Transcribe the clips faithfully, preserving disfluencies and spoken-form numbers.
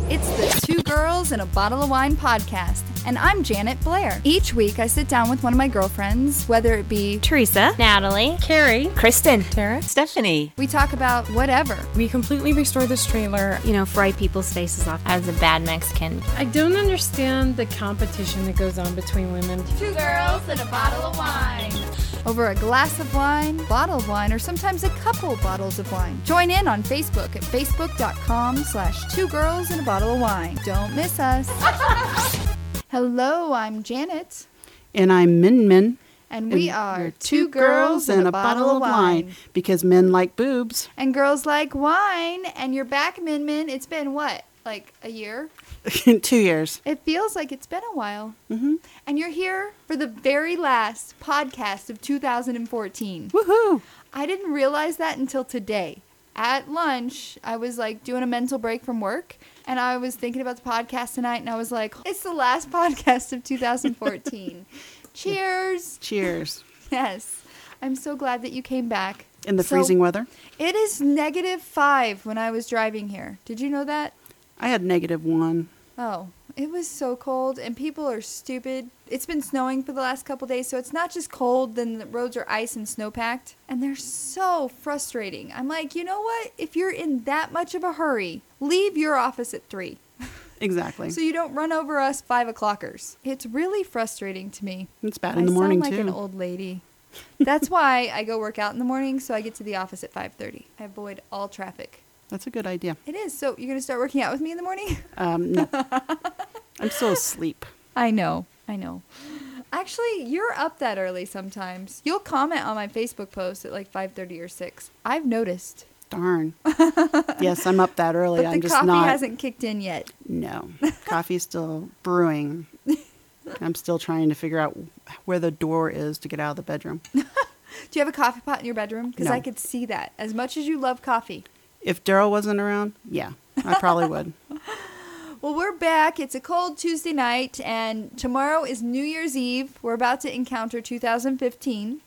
It's the Two Girls and a Bottle of Wine podcast, and I'm Janet Blair. Each week, I sit down with one of my girlfriends, whether it be Teresa, Natalie, Carrie, Kristen, Tara, Stephanie. We talk about whatever. We completely restore this trailer. You know, fry people's faces off as a bad Mexican. I don't understand the competition that goes on between women. Two girls and a bottle of wine. Over a glass of wine, bottle of wine, or sometimes a couple bottles of wine. Join in on Facebook at facebook.com slash two girls and a bottle of wine. Don't miss us. Hello, I'm Janet. And I'm Min Min. And we and are two girls and a bottle of wine. Because men like boobs. And girls like wine. And you're back, Min Min. It's been what? Like a year? Two years. It feels like it's been a while. Mm-hmm. And you're here for the very last podcast of two thousand fourteen. Woohoo! I didn't realize that until today. At lunch, I was like doing a mental break from work, and I was thinking about the podcast tonight, and I was like, it's the last podcast of two thousand fourteen. Cheers. Cheers. Yes. I'm so glad that you came back. In the So, freezing weather? It is negative five when I was driving here. Did you know that? I had negative one. Oh, it was so cold, and people are stupid. It's been snowing for the last couple days, so it's not just cold, then the roads are ice and snow-packed, and they're so frustrating. I'm like, you know what? If you're in that much of a hurry, leave your office at three. Exactly. So you don't run over us five o'clockers. It's really frustrating to me. It's bad in the morning, I sound like too. an old lady. That's why I go work out in the morning, so I get to the office at five thirty. I avoid all traffic. That's a good idea. It is. So you're going to start working out with me in the morning? Um, no. I'm still asleep. I know. I know. Actually, you're up that early sometimes. You'll comment on my Facebook post at like five thirty or six. I've noticed. Darn. Yes, I'm up that early. But I'm the just coffee not. hasn't kicked in yet. No. Coffee's still brewing. I'm still trying to figure out where the door is to get out of the bedroom. Do you have a coffee pot in your bedroom? Because No. I could see that. As much as you love coffee. If Daryl wasn't around, yeah, I probably would. Well, we're back. It's a cold Tuesday night, and tomorrow is New Year's Eve. We're about to encounter two thousand fifteen.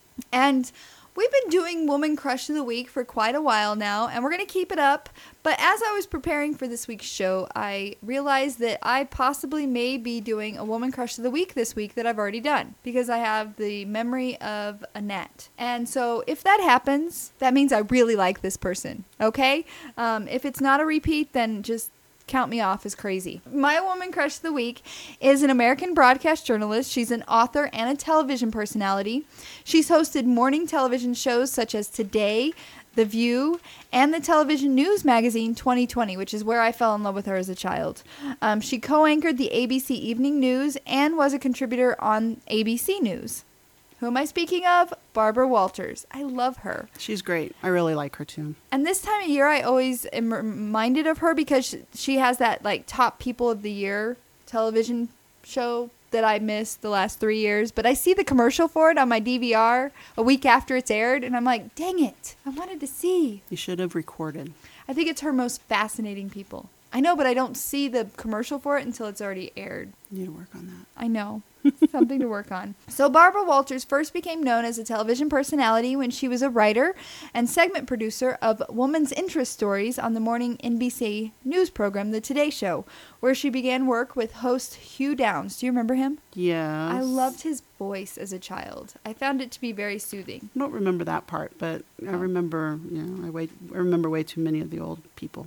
And we've been doing Woman Crush of the Week for quite a while now, and we're going to keep it up. But as I was preparing for this week's show, I realized that I possibly may be doing a Woman Crush of the Week this week that I've already done, because I have the memory of Annette. And so if that happens, that means I really like this person, okay? Um, if it's not a repeat, then just count me off as crazy. My Woman Crush of the Week is an American broadcast journalist. She's an author and a television personality. She's hosted morning television shows such as Today, The View, and the television news magazine twenty twenty, which is where I fell in love with her as a child. Um, she co-anchored the A B C Evening News and was a contributor on A B C News. Who am I speaking of? Barbara Walters. I love her. She's great. I really like her, too. And this time of year, I always am reminded of her because she has that, like, top people of the year television show that I missed the last three years. But I see the commercial for it on my D V R a week after it's aired, and I'm like, dang it. I wanted to see. You should have recorded. I think it's her most fascinating people. I know, but I don't see the commercial for it until it's already aired. You need to work on that. I know. Something to work on. So Barbara Walters first became known as a television personality when she was a writer and segment producer of Woman's Interest Stories on the morning N B C news program, The Today Show, where she began work with host Hugh Downs. Do you remember him? Yeah. I loved his voice as a child. I found it to be very soothing. I don't remember that part, but I remember, you know, I, wait, I remember way too many of the old people.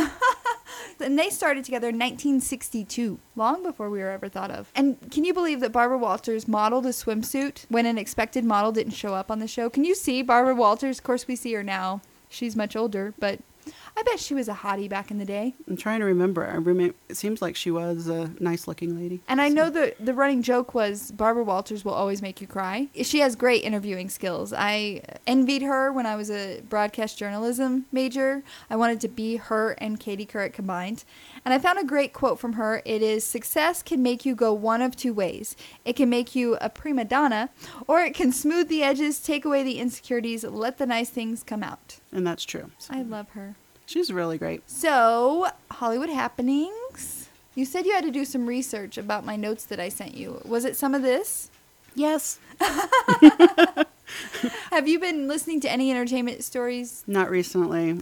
And they started together in nineteen sixty-two, long before we were ever thought of. And can you believe that Barbara Walters modeled a swimsuit when an expected model didn't show up on the show? Can you see Barbara Walters? Of course, we see her now. She's much older, but I bet she was a hottie back in the day. I'm trying to remember. I remember. It seems like she was a nice-looking lady. And I know the the running joke was Barbara Walters will always make you cry. She has great interviewing skills. I envied her when I was a broadcast journalism major. I wanted to be her and Katie Couric combined. And I found a great quote from her. It is, "Success can make you go one of two ways. It can make you a prima donna, or it can smooth the edges, take away the insecurities, let the nice things come out." And that's true. I love her. She's really great. So, Hollywood happenings. You said you had to do some research about my notes that I sent you. Was it some of this? Yes. Have you been listening to any entertainment stories? Not recently.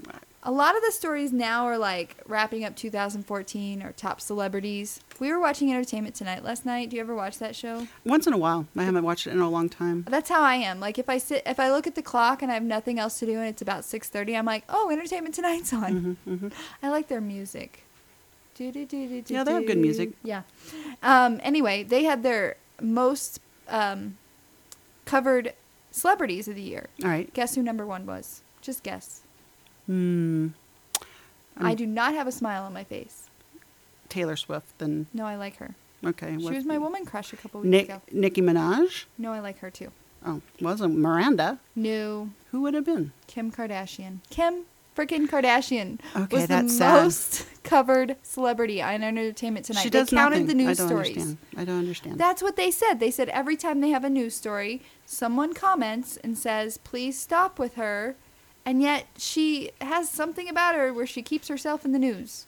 A lot of the stories now are like wrapping up two thousand fourteen or top celebrities. We were watching Entertainment Tonight last night. Do you ever watch that show? Once in a while. I haven't watched it in a long time. That's how I am. Like if I sit, if I look at the clock and I have nothing else to do and it's about six thirty, I'm like, oh, Entertainment Tonight's on. Mm-hmm, mm-hmm. I like their music. Do, do, do, do, do, Yeah, they have good do. music. Yeah. Um, anyway, they had their most um, covered celebrities of the year. All right. Guess who number one was? Just guess. Hmm. I Um, do not have a smile on my face. Taylor Swift. Then No, I like her. okay. She what- was my woman crush a couple weeks Nick, ago. Nicki Minaj. No, I like her too. Oh, wasn't Miranda? No, Who would have been? Kim Kardashian. Kim freaking Kardashian Okay, was the that's sad. most covered celebrity on Entertainment Tonight. She They does counted nothing. the news I don't stories. understand. I don't understand. That's what they said. They said every time they have a news story, someone comments and says, please stop with her. And yet she has something about her where she keeps herself in the news.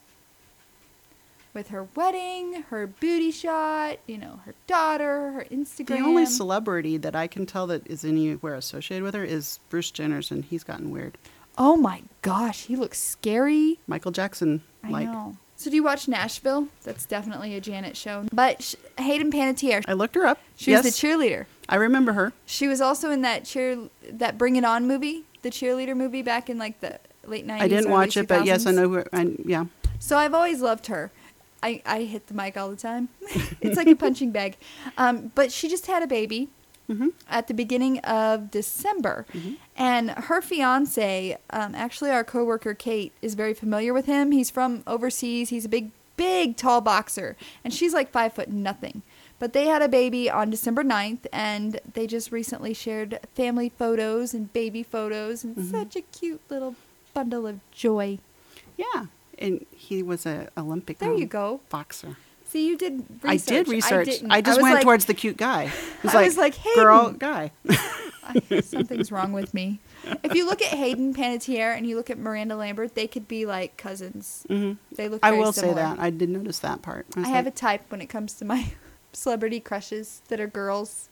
With her wedding, her booty shot, you know, her daughter, her Instagram. The only celebrity that I can tell that is anywhere associated with her is Bruce Jenner's, and he's gotten weird. Oh my gosh, he looks scary. Michael Jackson, I like. know. So do you watch Nashville? That's definitely a Janet show. But sh- Hayden Panettiere, I looked her up. she yes, was the cheerleader. I remember her. She was also in that cheer, that Bring It On movie, the cheerleader movie back in like the late nineties. I didn't early watch it, but yes, I two thousands. know who. I, yeah. So I've always loved her. I, I hit the mic all the time. It's like a punching bag. Um, but she just had a baby Mm-hmm. at the beginning of December. Mm-hmm. And her fiance, um, actually our coworker Kate, is very familiar with him. He's from overseas. He's a big, big, tall boxer. And she's like five foot nothing. But they had a baby on December ninth, and they just recently shared family photos and baby photos, and Mhm. such a cute little bundle of joy. Yeah, and he was a Olympic. There um, you go. boxer. See, you did research. I did research. didn't. I just was went like, towards the cute guy. It was I like, was like, girl, Hayden. guy. I- something's wrong with me. If you look at Hayden Panettiere and you look at Miranda Lambert, they could be like cousins. hmm They look I very will similar. say that. I did notice that part. I was have a like, type when it comes to my celebrity crushes that are girls.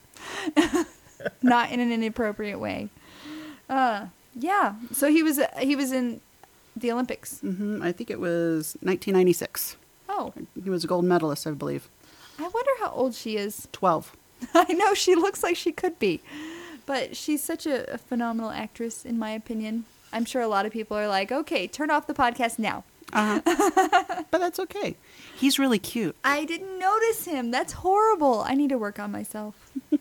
Not in an inappropriate way. Uh, yeah. So he was he was in the Olympics. mhm, I think it was nineteen ninety-six. Oh, He was a gold medalist, I believe. I wonder how old she is. twelve. I know she looks like she could be, but she's such a, a phenomenal actress, in my opinion. I'm sure a lot of people are like, okay, turn off the podcast now. Uh-huh. But that's okay. He's really cute. I didn't notice him. That's horrible. I need to work on myself.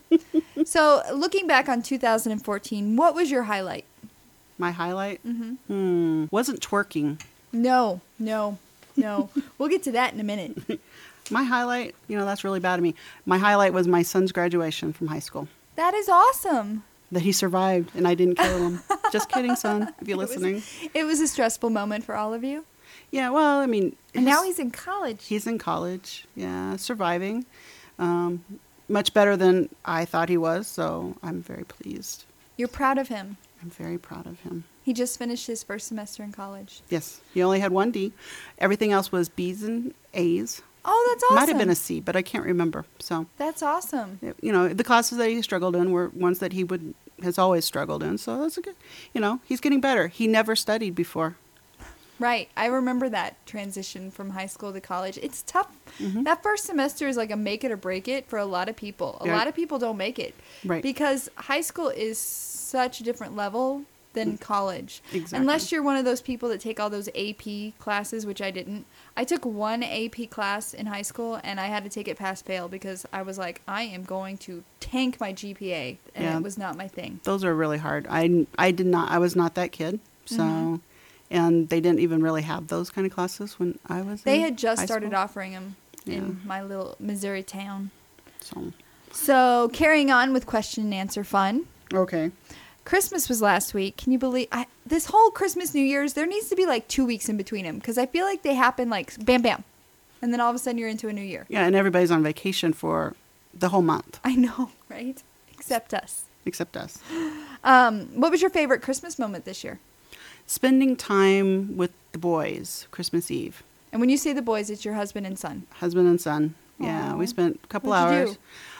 So, looking back on two thousand fourteen, what was your highlight? My highlight? Mm-hmm. Hmm. Wasn't twerking. No, no, no. We'll get to that in a minute. My highlight, you know, that's really bad of me. My highlight was my son's graduation from high school. That is awesome. That he survived and I didn't kill him. Just kidding, son, if you're It was- listening. It was a stressful moment for all of you. Yeah, well, I mean. And now his- he's in college. He's in college. Yeah, surviving. Um, much better than I thought he was, so I'm very pleased. You're proud of him. I'm very proud of him. He just finished his first semester in college. Yes, he only had one D. Everything else was B's and A's. Oh, that's awesome. Might have been a C, but I can't remember. So, That's awesome. you know, the classes that he struggled in were ones that he would has always struggled in. So that's a good, you know, he's getting better. He never studied before. Right. I remember that transition from high school to college. It's tough. Mhm. That first semester is like a make it or break it for a lot of people. A Yeah. lot of people don't make it. Right. Because high school is such a different level than college. Exactly. Unless you're one of those people that take all those A P classes, which I didn't. I took one A P class in high school and I had to take it pass fail because I was like, I am going to tank my G P A. And Yeah. it was not my thing. Those are really hard. I, I did not, I was not that kid. So, Mhm. and they didn't even really have those kind of classes when I was They in had just high started school. offering them Yeah. in my little Missouri town. So, So, carrying on with question and answer fun. okay. Christmas was last week. Can you believe I, this whole Christmas, New Year's? There needs to be like two weeks in between them because I feel like they happen like bam, bam, and then all of a sudden you're into a new year. Yeah, and everybody's on vacation for the whole month, I know, right? Except us. except us. Um, what was your favorite Christmas moment this year? Spending time with the boys, Christmas Eve. And when you say the boys, it's your husband and son. Husband and son. Yeah, Aw. we spent a couple What'd you hours.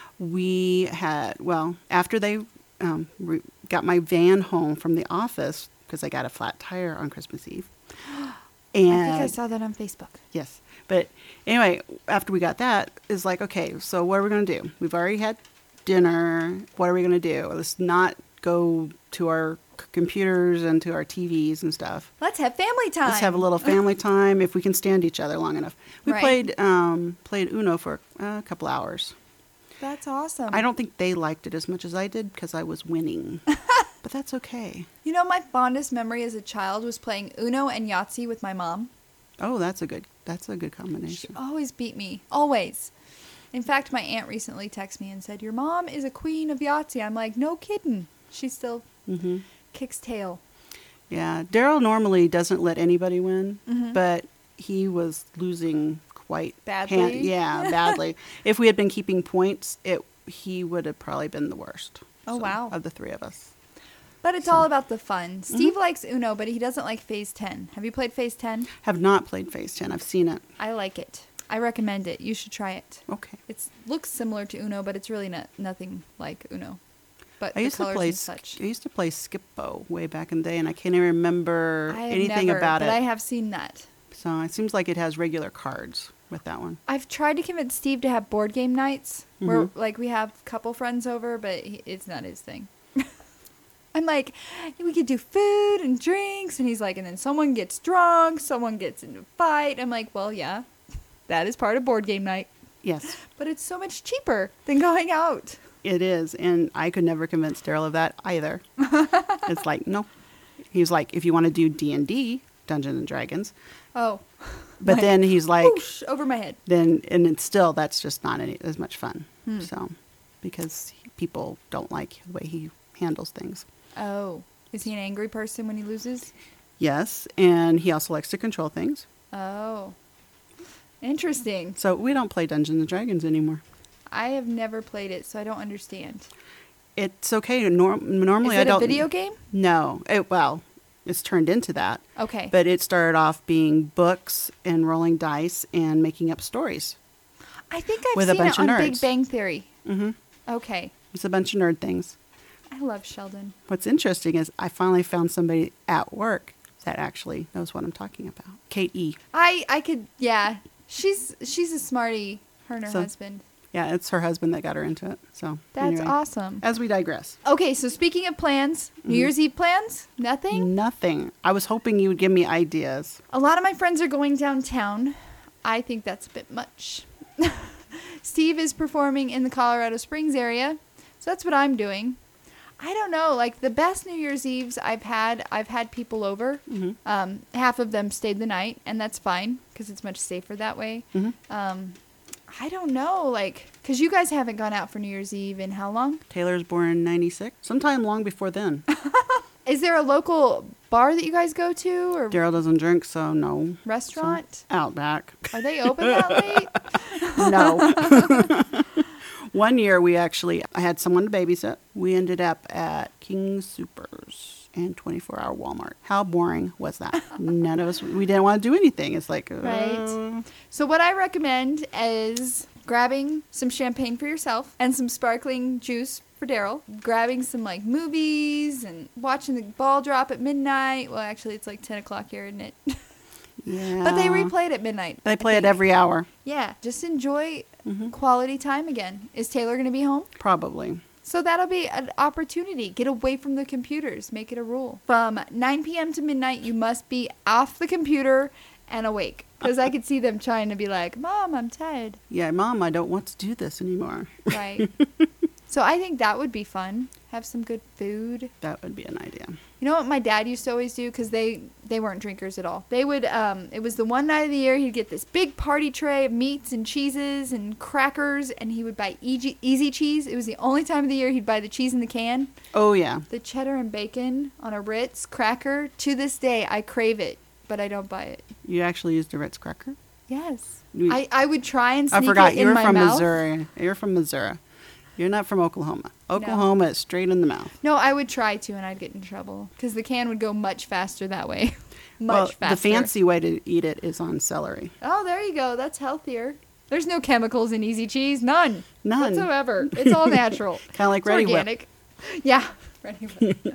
We had, well, after they um, re- got my van home from the office, because I got a flat tire on Christmas Eve, And I think I saw that on Facebook. yes. But anyway, after we got that, it's like, okay, so what are we going to do? We've already had dinner. What are we going to do? Let's not go to our c- computers and to our T Vs and stuff. Let's have family time. Let's have a little family time if we can stand each other long enough. We Right. played um, played Uno for uh, a couple hours. That's awesome. I don't think they liked it as much as I did because I was winning. But that's okay. You know, my fondest memory as a child was playing Uno and Yahtzee with my mom. Oh, that's a good that's a good She combination. always beat me. Always. In fact, my aunt recently texted me and said, your mom is a queen of Yahtzee. I'm like, no kidding. She still hmm kicks tail. Yeah, Daryl normally doesn't let anybody win, Mhm. but he was losing quite Badly? hand- yeah, badly. If we had been keeping points, it he would have probably been the worst. Oh, wow. Of the three of us. But it's So- all about the fun. Steve Mm-hmm. likes Uno, but he doesn't like Phase ten. Have you played Phase ten? Have not played Phase ten. I've seen it. I like it. I recommend it. You should try it. Okay. It looks similar to Uno, but it's really not nothing like Uno. But I the used to colors play and sk- such. I used to play Skippo way back in the day, and I can't even remember I have anything never, about but it. I have seen that. So it seems like it has regular cards with that one. I've tried to convince Steve to have board game nights where Mhm. like we have a couple friends over, but he, it's not his thing. I'm like, we could do food and drinks, and he's like, and then someone gets drunk, someone gets into a fight. I'm like, well, yeah, that is part of board game night, Yes, but it's so much cheaper than going out. it is, and I could never convince Daryl of that either. It's like no. He was like, if you want to do D and D, Dungeons and Dragons, Oh, but Like, then he's like, whoosh, over my head. then and it's still that's just not any as much fun. Hmm. So because he- people don't like the way he handles things. Oh, is he an angry person when he loses? Yes, and he also likes to control things. Oh, interesting. So we don't play Dungeons and Dragons anymore. I have never played it, so I don't understand. It's okay. Norm- normally, Is it I don't. a video game? No. It, well, it's turned into that. Okay. But it started off being books and rolling dice and making up stories. I think I've with a seen bunch it of on Big nerds. Bang Theory. hmm Okay. It's a bunch of nerd things. I love Sheldon. What's interesting is I finally found somebody at work that actually knows what I'm talking about. Kate E. I I could yeah. She's she's a smarty. Her and her So- husband. Yeah, it's her husband that got her into it. So That's anyway, awesome. As we digress. Okay, so speaking of plans, New Mhm. Year's Eve plans? Nothing? Nothing. I was hoping you would give me ideas. A lot of my friends are going downtown. I think that's a bit much. Steve is performing in the Colorado Springs area, so that's what I'm doing. I don't know, like the best New Year's Eves I've had, I've had people over. hmm Um, half of them stayed the night, and that's fine because it's much safer that way. hmm Um, I don't know, like, because you guys haven't gone out for New Year's Eve in how long? Taylor's born in ninety-six. Sometime long before then. Is there a local bar that you guys go to or Daryl doesn't drink, so no. restaurant? Out back. Are they open that late? No. One year we actually, I had someone to babysit. We ended up at King Supers and twenty-four hour Walmart. How boring was that? None of us, we didn't want to do anything. It's like, uh, Right. So what I recommend is grabbing some champagne for yourself and some sparkling juice for Daryl. Grabbing some like movies and watching the ball drop at midnight. Well, actually, it's like ten o'clock here, isn't it? yeah. But they replay it at midnight. They I play it think. every hour. Yeah, just enjoy Mhm. quality time again. Is Taylor going to be home? Probably. So that'll be an opportunity. Get away from the computers. Make it a rule. From nine p.m. to midnight, you must be off the computer and awake. Because I could see them trying to be like, Mom, I'm tired. Yeah, Mom, I don't want to do this anymore. Right. So I think that would be fun. Have some good food. That would be an idea. You know what my dad used to always do? Because they, they weren't drinkers at all. They would, um, it was the one night of the year, he'd get this big party tray of meats and cheeses and crackers, and he would buy easy, easy cheese. It was the only time of the year he'd buy the cheese in the can. Oh, yeah. The cheddar and bacon on a Ritz cracker. To this day, I crave it, but I don't buy it. You actually used a Ritz cracker? Yes. You- I, I would try and I sneak forgot. it You in were my from mouth. Missouri. You're from Missouri. You're not from Oklahoma. Oklahoma is straight in the mouth. No, I would try to, and I'd get in trouble because the can would go much faster that way. much well, faster. the fancy way to eat it is on celery. Oh, there you go. That's healthier. There's no chemicals in easy cheese. None. None. Whatsoever. It's all natural. Kind of like It's Ready Whip. organic. Yeah. Ready Whip.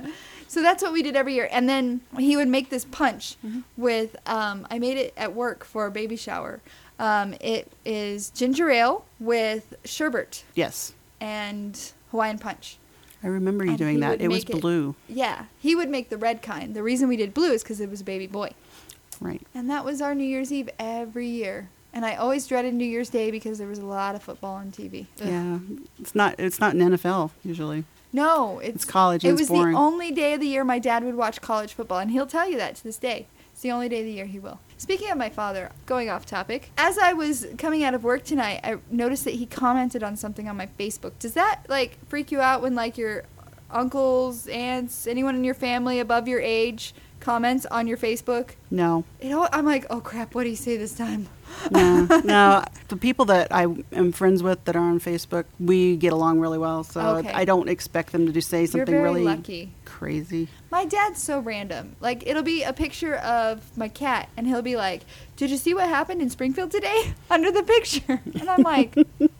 So that's what we did every year. And then he would make this punch Mm-hmm. with, um, I made it at work for a baby shower. Um, it is ginger ale with sherbet Yes. and Hawaiian punch. I remember you And doing he that. would It was make it- blue. Yeah, he would make the red kind. The reason we did blue is because it was a baby boy. Right. And that was our New Year's Eve every year. And I always dreaded New Year's Day because there was a lot of football on T V. Ugh. Yeah. It's not it's not an N F L usually. No, it's, It's college It and was it's boring. the only day of the year my dad would watch college football, and he'll tell you that to this day. It's the only day of the year he will. Speaking of my father, going off topic, as I was coming out of work tonight, I noticed that he commented on something on my Facebook. Does that like freak you out when like your uncles, aunts, anyone in your family above your age comments on your Facebook? No. It all, I'm like, oh crap, what did he say this time? No. no. The people that I am friends with that are on Facebook, we get along really well. So Okay. I don't expect them to do say You're something very really lucky. crazy. My dad's so random. Like, it'll be a picture of my cat, and he'll be like, did you see what happened in Springfield today? Under the picture. And I'm like,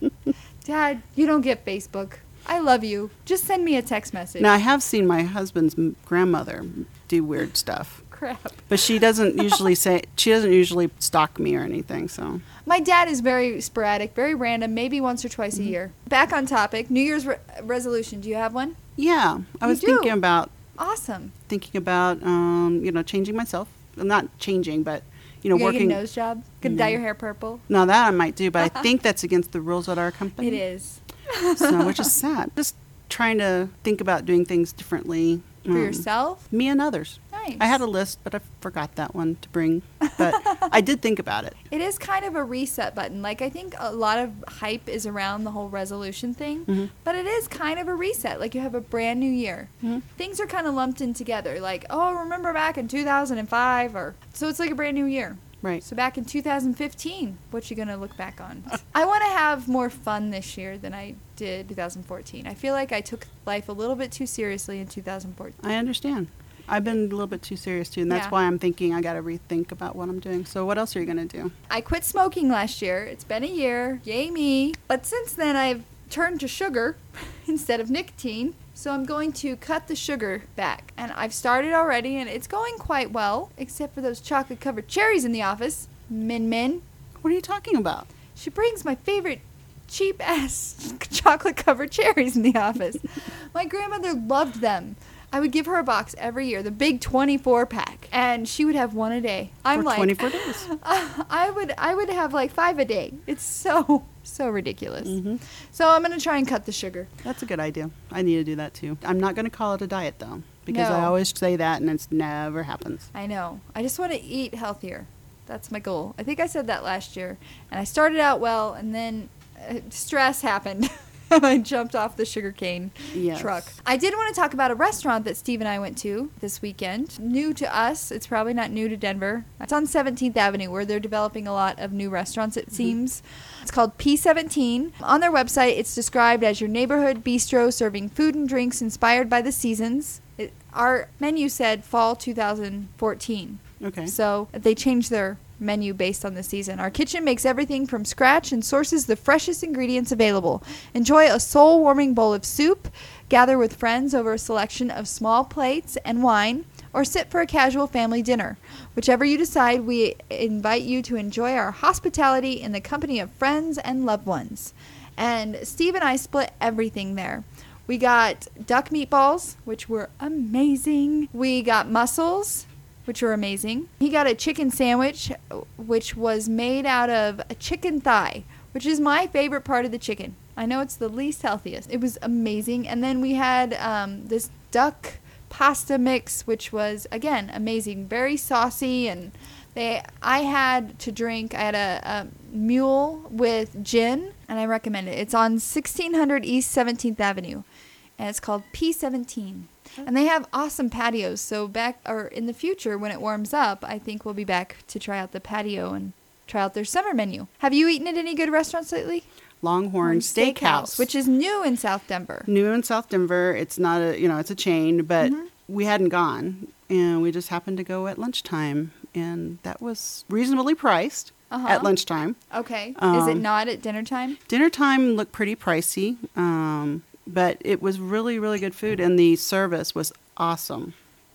Dad, you don't get Facebook. I love you. Just send me a text message. Now I have seen my husband's m- grandmother do weird stuff. Crap. But she doesn't usually say, she doesn't usually stalk me or anything, so. My dad is very sporadic, very random, maybe once or twice Mm-hmm. a year. Back on topic, New Year's re- resolution. Do you have one? Yeah, I You was do? thinking about, Awesome. thinking about, um, you know, changing myself. I'm not changing, but, you know, You're gonna working. get a nose job? Gonna dye your hair purple? No, that I might do, but I think that's against the rules at our company. It is. So, which is sad. Just trying to think about doing things differently. For um, yourself? Me and others. Nice. I had a list, but I forgot that one to bring. But I did think about it. It is kind of a reset button. Like, I think a lot of hype is around the whole resolution thing, Mhm. but it is kind of a reset. Like, you have a brand new year. Mhm. Things are kind of lumped in together. Like, oh, remember back in two thousand five? Or so it's like a brand new year. Right. So back in two thousand fifteen, what you gonna look back on? I want to have more fun this year than I did two thousand fourteen. I feel like I took life a little bit too seriously in two thousand fourteen. I understand. I've been a little bit too serious too, and that's Yeah. why I'm thinking I got to rethink about what I'm doing. So, what else are you going to do? I quit smoking last year. It's been a year. Yay me. But since then, I've turned to sugar instead of nicotine. So I'm going to cut the sugar back. And I've started already, and it's going quite well, except for those chocolate-covered cherries in the office. Min Min. What are you talking about? She brings my favorite cheap-ass chocolate-covered cherries in the office. My grandmother loved them. I would give her a box every year, the big twenty-four pack, and she would have one a day. I'm For like, twenty-four days. Uh, I would I would have like five a day. It's so so ridiculous. Mhm. So I'm gonna try and cut the sugar. That's a good idea. I need to do that too. I'm not going to call it a diet though, because I No. always say that and it never happens. I know. I just want to eat healthier. That's my goal. I think I said that last year, and I started out well, and then uh, stress happened. I jumped off the sugarcane Yes. truck. I did want to talk about a restaurant that Steve and I went to this weekend. New to us. It's probably not new to Denver. It's on seventeenth Avenue, where they're developing a lot of new restaurants, it seems. It's called P seventeen. On their website, it's described as your neighborhood bistro serving food and drinks inspired by the seasons. It, our menu said fall two thousand fourteen. Okay. So they changed their menu based on the season. Our kitchen makes everything from scratch and sources the freshest ingredients available. Enjoy a soul-warming bowl of soup, gather with friends over a selection of small plates and wine, or sit for a casual family dinner. Whichever you decide, we invite you to enjoy our hospitality in the company of friends and loved ones. And Steve and I split everything there. We got duck meatballs, which were amazing. We got mussels, which were amazing. He got a chicken sandwich, which was made out of a chicken thigh, which is my favorite part of the chicken. I know it's the least healthiest. It was amazing. And then we had um, this duck pasta mix, which was, again, amazing. Very saucy. And they, I had to drink, I had a, a mule with gin, and I recommend it. It's on sixteen hundred East seventeenth Avenue, and it's called P seventeen. And they have awesome patios. So back or in the future, when it warms up, I think we'll be back to try out the patio and try out their summer menu. Have you eaten at any good restaurants lately? Longhorn Steakhouse, which is new in South Denver. new in South Denver. It's not a, you know, it's a chain, but Mhm. we hadn't gone, and we just happened to go at lunchtime, and that was reasonably priced Uh-huh. at lunchtime. Okay. is it Um, not at dinner time? Dinner time looked pretty pricey, um, but it was really, really good food, and the service was awesome.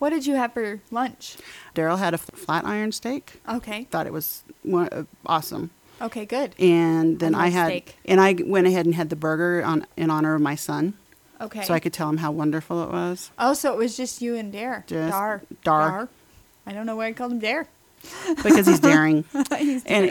What did you have for lunch? Daryl had a flat iron steak. Okay. Thought it was one, uh, awesome. Okay, good. And then I I, love had, steak. and I went ahead and had the burger on in honor of my son, Okay. so I could tell him how wonderful it was. Oh, so it was just you and Dare. Just Dar. Dar. I don't know why I called him Dare. Because he's daring. He's And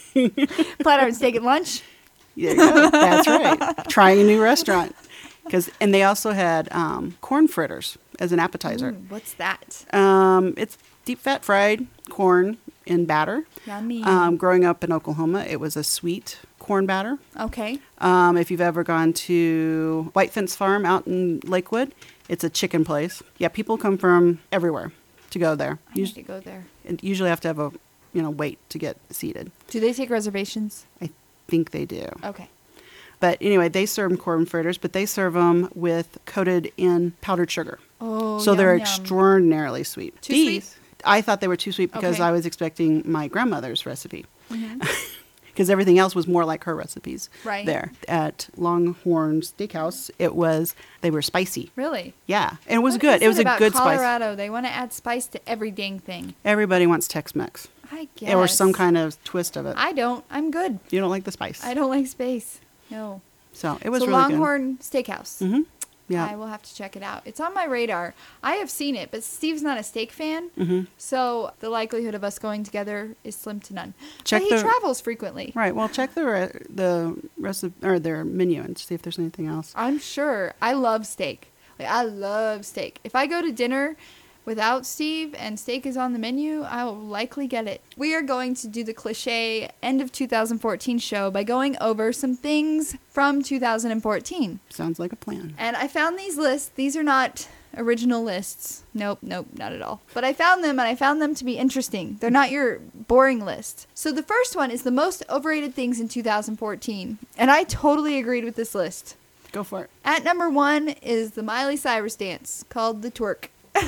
flat iron steak at lunch. there you go. That's right. Trying a new restaurant. Because and they also had um, corn fritters as an appetizer. Ooh, what's that? Um, it's deep fat fried corn in batter. Yummy. Um, growing up in Oklahoma, it was a sweet corn batter. Okay. Um, if you've ever gone to White Fence Farm out in Lakewood, it's a chicken place. Yeah, people come from everywhere to go there. I need Usually, to go there. usually have to have a you know wait to get seated. Do they take reservations? I think they do. Okay. But anyway, they serve corn fritters, but they serve them with coated in powdered sugar. Oh, so they're yum, yum. extraordinarily sweet. Too These, sweet? I thought they were too sweet because Okay. I was expecting my grandmother's recipe. Mhm. Because everything else was more like her recipes. Right. There at Longhorn Steakhouse, it was they were spicy. Really? Yeah, and it was What good. is It was a about good spice. Colorado, they want to add spice to every dang thing. Everybody wants Tex-Mex I guess. or some kind of twist of it. I don't. I'm good. You don't like the spice, I don't like space. No. so it was so really Longhorn Steakhouse. good. Mm-hmm. Yeah. I will have to check it out. It's on my radar. I have seen it, but Steve's not a steak fan, Mm-hmm. so the likelihood of us going together is slim to none. Check but he the- travels frequently. Right. Well, check the re- the recipe or their menu and see if there's anything else. I'm sure. I love steak. Like I love steak. If I go to dinner without Steve and steak is on the menu, I will likely get it. We are going to do the cliche end of two thousand fourteen show by going over some things from two thousand fourteen. Sounds like a plan. And I found these lists. These are not original lists. Nope, nope, not at all. But I found them and I found them to be interesting. They're not your boring list. So the first one is the most overrated things in two thousand fourteen. And I totally agreed with this list. Go for it. At number one is the Miley Cyrus dance called the twerk.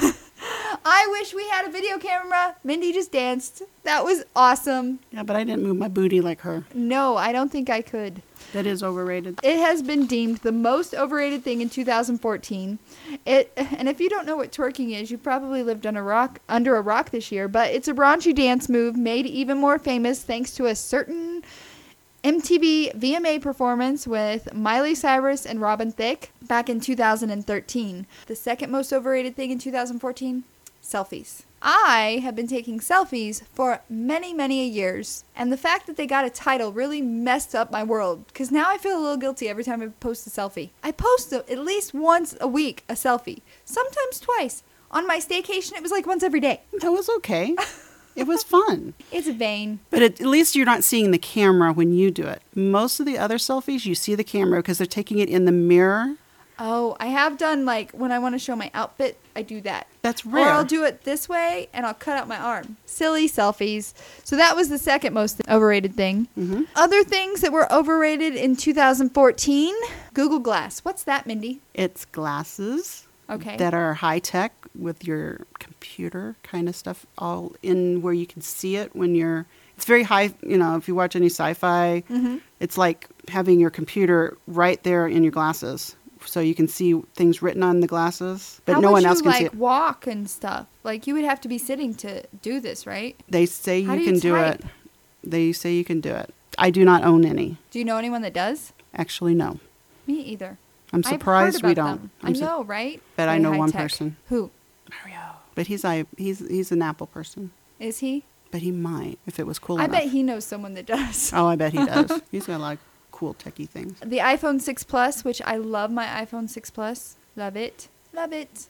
I wish we had a video camera. Mindy just danced. That was awesome. Yeah, but I didn't move my booty like her. No, I don't think I could. That is overrated. It has been deemed the most overrated thing in two thousand fourteen. It and if you don't know what twerking is, you probably lived on a rock under a rock this year, but it's a raunchy dance move made even more famous thanks to a certain M T V V M A performance with Miley Cyrus and Robin Thicke back in two thousand thirteen. The second most overrated thing in two thousand fourteen, selfies. I have been taking selfies for many, many years, and the fact that they got a title really messed up my world, because now I feel a little guilty every time I post a selfie. I post a, at least once a week a selfie, sometimes twice. On my staycation, it was like once every day. That was okay. It was fun. It's vain. But at, at least you're not seeing the camera when you do it. Most of the other selfies, you see the camera because they're taking it in the mirror. Oh, I have done, like, when I want to show my outfit, I do that. That's Or rare. I'll do it this way, and I'll cut out my arm. Silly selfies. So that was the second most overrated thing. Mhm. Other things that were overrated in two thousand fourteen, Google Glass. What's that, Mindy? It's glasses Okay. that are high tech with your computer kind of stuff all in where you can see it when you're. It's very high, you know, if you watch any sci-fi, Mhm. it's like having your computer right there in your glasses. So you can see things written on the glasses, but How no would one you, else can like, see it. walk and stuff? Like, you would have to be sitting to do this, right? They say How you do you can do type? it. They say you can do it. I do not own any. Do you know anyone that does? Actually, no. Me either. I'm I've heard surprised we about don't. them. I'm I su- know, right? but I Very know one high-tech. person. Who? Mario. But he's I he's he's an Apple person. Is he? But he might if it was cool I enough. bet he knows someone that does. Oh, I bet he does. He's got a lot of cool techie things. The iPhone six Plus, which I love my iPhone six Plus. Love it. Love it.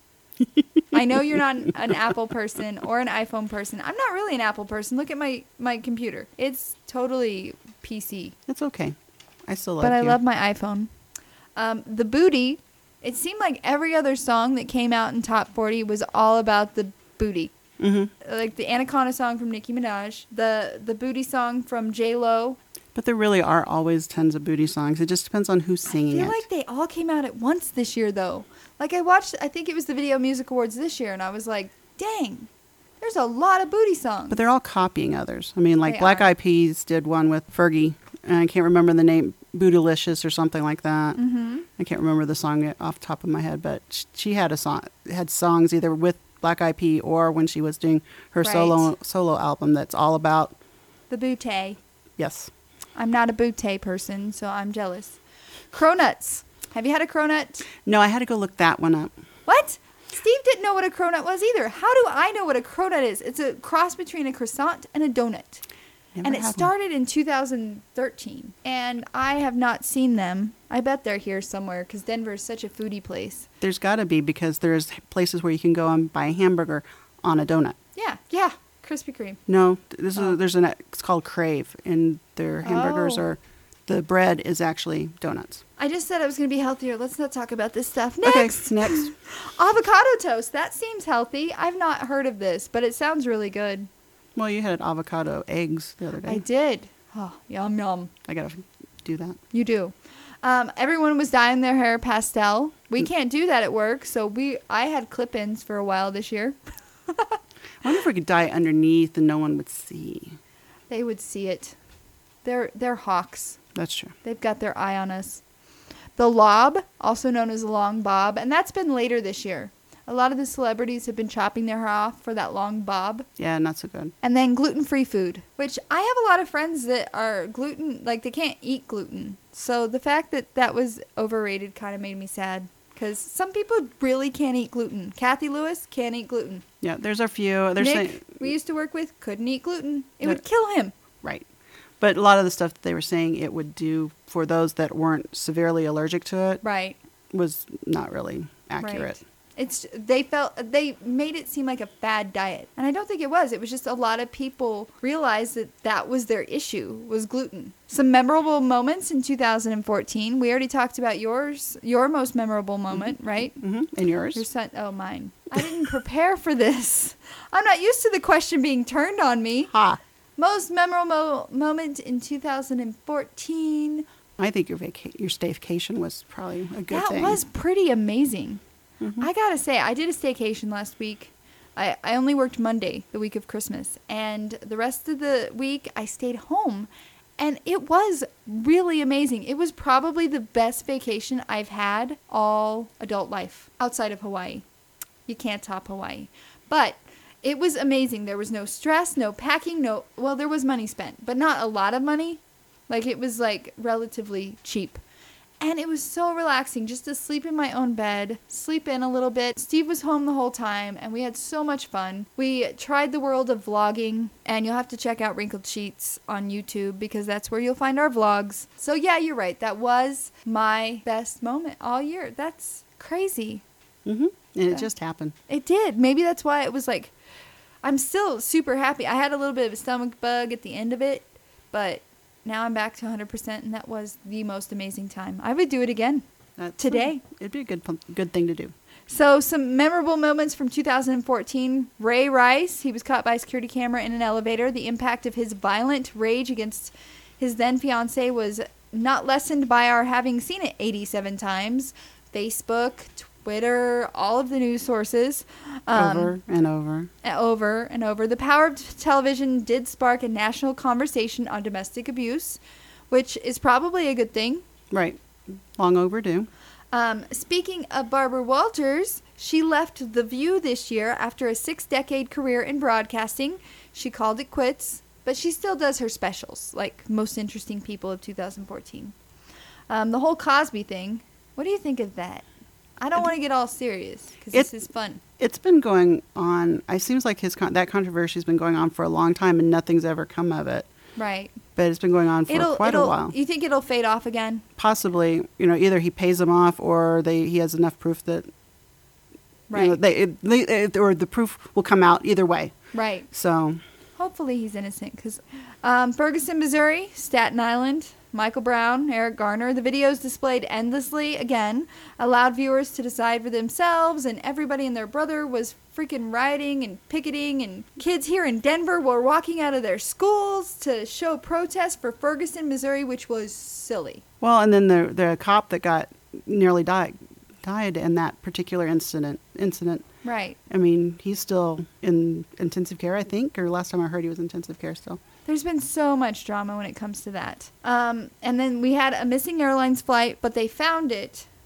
I know you're not an, an Apple person or an iPhone person. I'm not really an Apple person. Look at my, my computer. It's totally P C. It's okay. I still love But I you. love my iPhone. Um, the booty. It seemed like every other song that came out in Top forty was all about the booty. Mm-hmm. Like the Anaconda song from Nicki Minaj. The, the booty song from J-Lo. But there really are always tons of booty songs. It just depends on who's I singing feel it. like they all came out at once this year, though. Like, I watched, I think it was the Video Music Awards this year, and I was like, dang, there's a lot of booty songs. But they're all copying others. I mean, like They Black are. Eyed Peas did one with Fergie, and I can't remember the name, Bootylicious or something like that. Mm-hmm. I can't remember the song off the top of my head, but sh- she had a song, had songs either with Black Eyed Peas or when she was doing her Right. solo solo album that's all about, The bootay. yes. I'm not a bootay person, so I'm jealous. Cronuts. Have you had a cronut? No, I had to go look that one up. What? Steve didn't know what a cronut was either. How do I know what a cronut is? It's a cross between a croissant and a donut. Never and it had one. started in two thousand thirteen. And I have not seen them. I bet they're here somewhere because Denver is such a foodie place. There's got to be because there's places where you can go and buy a hamburger on a donut. Yeah, yeah. Krispy Kreme. No, this Oh. is there's an it's called Crave, and their hamburgers Oh. are the bread is actually donuts. I just said I was going to be healthier. Let's not talk about this stuff. Next. Okay, next. Avocado toast. That seems healthy. I've not heard of this, but it sounds really good. Well, you had avocado eggs the other day. I did. Oh, yum, yum. I gotta do that. You do. Um, everyone was dyeing their hair pastel. We can't do that at work, so we. I had clip-ins for a while this year. I wonder if we could dye it underneath and no one would see. They would see it. They're they're hawks. That's true. They've got their eye on us. The lob, also known as a long bob, and that's been later this year. A lot of the celebrities have been chopping their hair off for that long bob. Yeah, not so good. And then gluten-free food, which I have a lot of friends that are gluten, like they can't eat gluten. So the fact that that was overrated kind of made me sad. Because some people really can't eat gluten. Kathy Lewis can't eat gluten. Yeah, there's a few. There's Nick, saying, we used to work with, couldn't eat gluten. It No. would kill him. right. But a lot of the stuff that they were saying it would do for those that weren't severely allergic to it Right. was not really accurate. Right. It's they felt they made it seem like a fad diet, and I don't think it was. It was just a lot of people realized that that was their issue, was gluten. Some memorable moments in two thousand fourteen. We already talked about yours, your most memorable moment, right? hmm And yours? Your son. Oh, mine. I didn't prepare for this. I'm not used to the question being turned on me. Ha! Most memorable moment in two thousand fourteen. I think your vaca- your staycation was probably a good that thing. was pretty amazing. Mhm. I gotta say, I did a staycation last week. I, I only worked Monday, the week of Christmas, and the rest of the week I stayed home. And it was really amazing. It was probably the best vacation I've had all adult life outside of Hawaii. You can't top Hawaii. But it was amazing. There was no stress, no packing, no, well, there was money spent, but not a lot of money. Like, it was like relatively cheap. And it was so relaxing just to sleep in my own bed, sleep in a little bit. Steve was home the whole time, and we had so much fun. We tried the world of vlogging, and you'll have to check out Wrinkled Sheets on YouTube because that's where you'll find our vlogs. So yeah, you're right. That was my best moment all year. That's crazy. hmm And Yeah. it just happened. It did. Maybe that's why it was like, I'm still super happy. I had a little bit of a stomach bug at the end of it, but now I'm back to one hundred percent, and that was the most amazing time. I would do it again. That's Today. It'd be a good pun- good thing to do. So some memorable moments from two thousand fourteen. Ray Rice, he was caught by a security camera in an elevator. The impact of his violent rage against his then fiancée was not lessened by our having seen it eighty-seven times. Facebook, Twitter, all of the news sources. Um, over and over. over and over. The power of television did spark a national conversation on domestic abuse, which is probably a good thing. Right. Long overdue. Um, speaking of Barbara Walters, she left The View this year after a six-decade career in broadcasting. She called it quits, but she still does her specials, like Most Interesting People of two thousand fourteen. Um, the whole Cosby thing, what do you think of that? I don't want to get all serious, because It- this is fun. It's been going on. It seems like his con- that controversy has been going on for a long time, and nothing's ever come of it. Right. But it's been going on for It'll, quite it'll, a while. You think it'll fade off again? Possibly, you know, either he pays them off, or they he has enough proof that, Right. you know, they, it, they it, or the proof will come out either way. Right. So Hopefully he's innocent, because um, Ferguson, Missouri, Staten Island, Michael Brown, Eric Garner, the videos displayed endlessly, again, allowed viewers to decide for themselves, and everybody and their brother was freaking rioting and picketing, and kids here in Denver were walking out of their schools to show protest for Ferguson, Missouri, which was silly. well, and then the the cop that got nearly died died in that particular incident incident. Right. I mean, he's still in intensive care, I think, or last time I heard he was in intensive care still. There's been so much drama when it comes to that. Um, and then we had a missing airlines flight, but they found it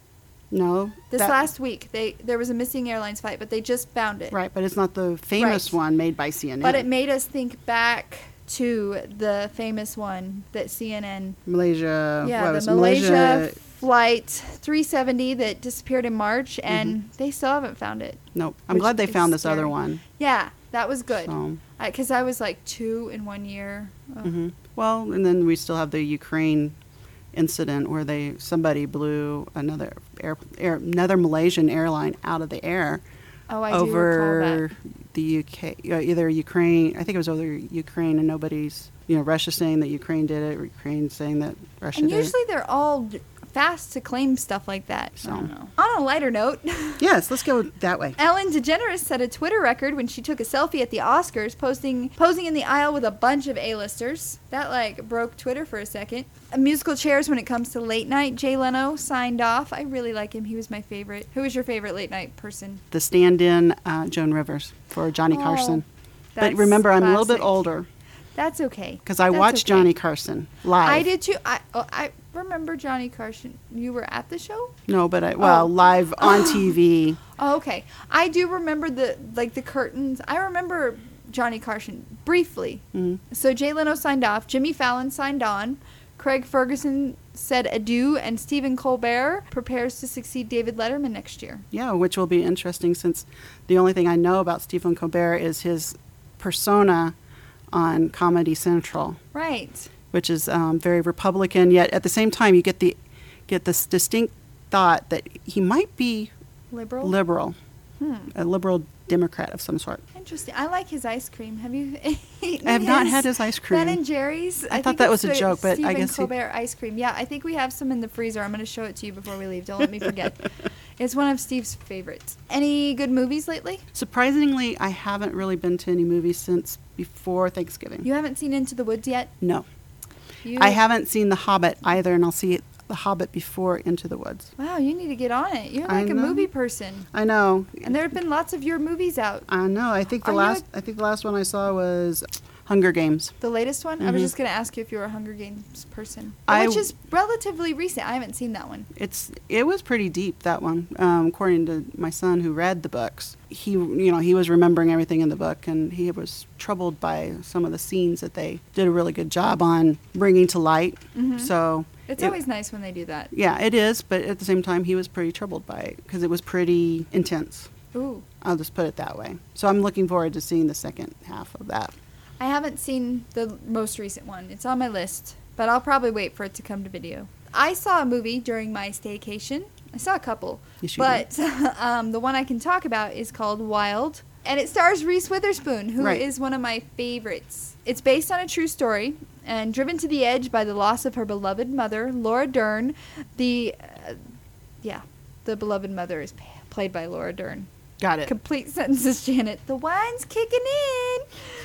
No. This that- last week, they there was a missing airlines flight, but they just found it. Right, but it's not the famous Right. one made by C N N. But it made us think back to the famous one that C N N. Malaysia. Yeah, what the was Malaysia, Malaysia. flight three seventy that disappeared in March, and Mm-hmm. they still haven't found it. Nope. I'm which glad they is found this other scary. one. Yeah, that was good. So, Because I, was like two in one year. Oh. hmm Well, and then we still have the Ukraine incident where they somebody blew another air, air another Malaysian airline out of the air Oh, I do recall over that. the U K, uh, either Ukraine. I think it was over Ukraine, and nobody's, you know, Russia saying that Ukraine did it, Ukraine saying that Russia And did usually it. they're all d- fast to claim stuff like that. So. I don't know. On a lighter note, Yes, let's go that way. Ellen DeGeneres set a Twitter record when she took a selfie at the Oscars, posting posing in the aisle with a bunch of A-listers. That like broke Twitter for a second. Uh, musical chairs when it comes to late night. Jay Leno signed off. I really like him. He was my favorite. Who was your favorite late night person? The stand-in uh, Joan Rivers for Johnny Oh, Carson. But that's remember, I'm a little bit classic. older That's okay. because I That's watched okay. Johnny Carson live. I did too. I oh, I remember Johnny Carson. You were at the show? No, but I well Oh. live on T V. Oh, okay. I do remember the like the curtains. I remember Johnny Carson briefly. Mhm. So Jay Leno signed off. Jimmy Fallon signed on. Craig Ferguson said adieu, and Stephen Colbert prepares to succeed David Letterman next year. Yeah, which will be interesting since the only thing I know about Stephen Colbert is his persona on Comedy Central, Right. which is um, very Republican. Yet at the same time, you get the get this distinct thought that he might be Liberal. liberal, Hmm. a liberal Democrat of some sort. Interesting. I like his ice cream. Have you eaten I have not had his ice cream. Ben and Jerry's. I thought think that it's was a the joke, but I Stephen guess he- Colbert ice cream. Yeah, I think we have some in the freezer. I'm going to show it to you before we leave. Don't let me forget. It's one of Steve's favorites. Any good movies lately? Surprisingly, I haven't really been to any movies since before Thanksgiving. You haven't seen Into the Woods yet? No. You, I haven't seen The Hobbit either, and I'll see The Hobbit before Into the Woods. Wow, you need to get on it. You're I like a know. movie person. I know. And there have been lots of your movies out. I know. I think the Are you last a- I think the last one I saw was Hunger Games. The latest one? I was Mhm. just going to ask you if you were a Hunger Games person. I- Which is relatively recent. I haven't seen that one. It's it was pretty deep, that one. Um, according to my son who read the books, he you know he was remembering everything in the book, and he was troubled by some of the scenes that they did a really good job on bringing to light. Mhm. So It's it- always nice when they do that. yeah, it is, but at the same time, he was pretty troubled by it because it was pretty intense. Ooh. I'll just put it that way. So I'm looking forward to seeing the second half of that. I haven't seen the most recent one. It's on my list, but I'll probably wait for it to come to video. I saw a movie during my staycation. I saw a couple, Yes, you but um, the one I can talk about is called Wild, and it stars Reese Witherspoon, who is Right. one of my favorites. It's based on a true story, and driven to the edge by the loss of her beloved mother, Laura Dern. The, uh, yeah, the beloved mother is p- played by Laura Dern. Got it. Complete sentences, Janet. The wine's kicking in.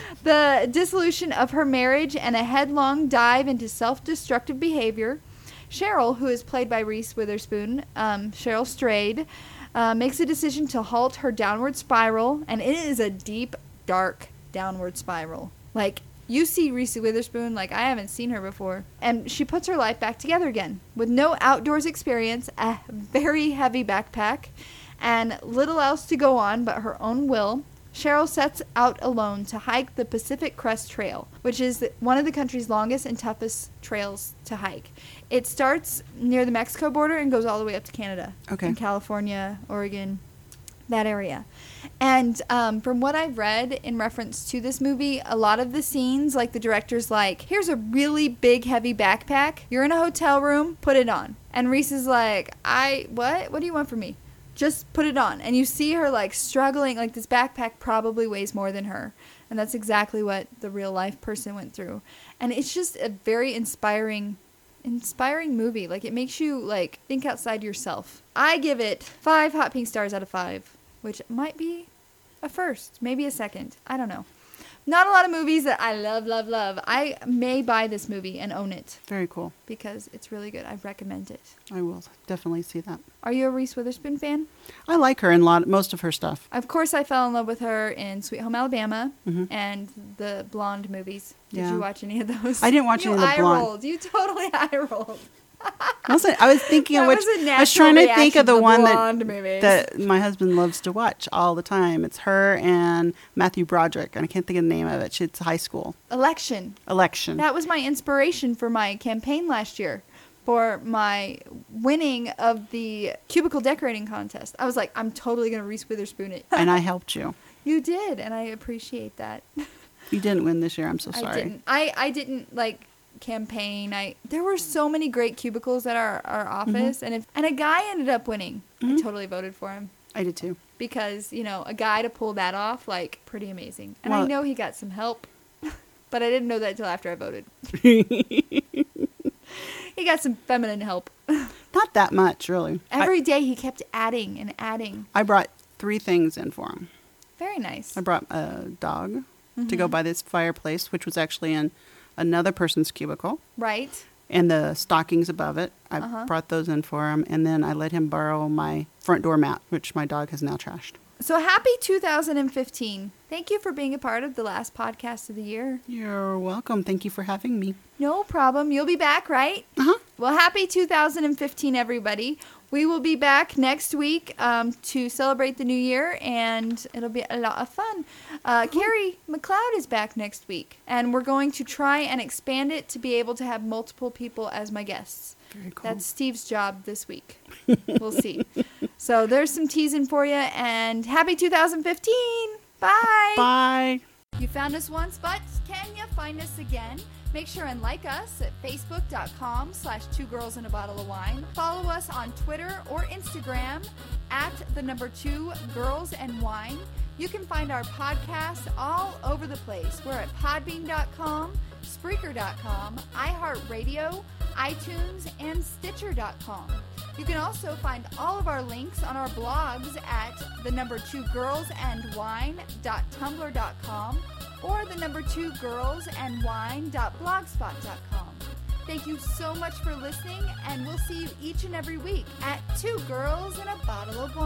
The dissolution of her marriage and a headlong dive into self-destructive behavior. Cheryl, who is played by Reese Witherspoon, um, Cheryl Strayed, uh, makes a decision to halt her downward spiral, and it is a deep, dark downward spiral. Like, you see Reese Witherspoon like I haven't seen her before, and she puts her life back together again with no outdoors experience, a very heavy backpack, and little else to go on but her own will. Cheryl sets out alone to hike the Pacific Crest Trail, which is one of the country's longest and toughest trails to hike. It starts near the Mexico border and goes all the way up to Canada. Okay. In California, Oregon, that area. And um, from what I've read in reference to this movie, a lot of the scenes, like the director's like, here's a really big, heavy backpack. You're in a hotel room. Put it on. And Reese is like, I, what? What do you want from me? Just put it on. And you see her like struggling, like this backpack probably weighs more than her. And that's exactly what the real life person went through. And it's just a very inspiring, inspiring movie. Like it makes you like think outside yourself. I give it five hot pink stars out of five, which might be a first, maybe a second. I don't know. Not a lot of movies that I love, love, love. I may buy this movie and own it Very cool. because it's really good. I recommend it. I will definitely see that. Are you a Reese Witherspoon fan? I like her in a lot, most of her stuff. Of course, I fell in love with her in Sweet Home Alabama Mhm. and the Blonde movies. Did Yeah. you watch any of those? I didn't watch you any of the eye Blonde. rolled. You totally eye rolled. Wasn't I was thinking of That which was a I was trying natural to think of the reaction to one blonde that movies. that my husband loves to watch all the time. It's her and Matthew Broderick, and I can't think of the name of it. It's high school Election. election. That was my inspiration for my campaign last year for my winning of the cubicle decorating contest. I was like, I'm totally going to Reese Witherspoon it. And I helped you. You did, and I appreciate that. You didn't win this year. I'm so sorry. I didn't. I, I didn't like campaign. I there were so many great cubicles at our, our office, and if and a guy ended up winning. I totally voted for him I did too. because you know a guy to pull that off, like pretty amazing. And I Well- know he got some help, but I didn't know that until after I voted. He got some feminine help. Not that much, really. Every day he kept adding and adding. I, I brought three things in for him. Very nice. I brought a dog to Mm-hmm. go by this fireplace, which was actually in another person's cubicle, Right? and the stockings above it. I Uh-huh. brought those in for him, and then I let him borrow my front door mat, which my dog has now trashed. So happy two thousand fifteen. Thank you for being a part of the last podcast of the year. You're welcome. Thank you for having me. No problem. You'll be back, right? Uh-huh. Well, happy two thousand fifteen, everybody. We will be back next week um, to celebrate the new year, and it'll be a lot of fun. Uh, Carrie McLeod is back next week, and we're going to try and expand it to be able to have multiple people as my guests. Very cool. That's Steve's job this week. We'll see. So there's some teasing for you, and happy two thousand fifteen. Bye. Bye. You found us once, but can you find us again? Make sure and like us at facebook.com slash two girls and a bottle of wine. Follow us on Twitter or Instagram at the number two girls and wine. You can find our podcasts all over the place. We're at podbean dot com, Spreaker dot com, iHeartRadio, iTunes, and Stitcher dot com. You can also find all of our links on our blogs at the number two girls and wine dot tumblr dot com or the number two girls and wine dot blogspot dot com. Thank you so much for listening, and we'll see you each and every week at Two Girls and a Bottle of Wine.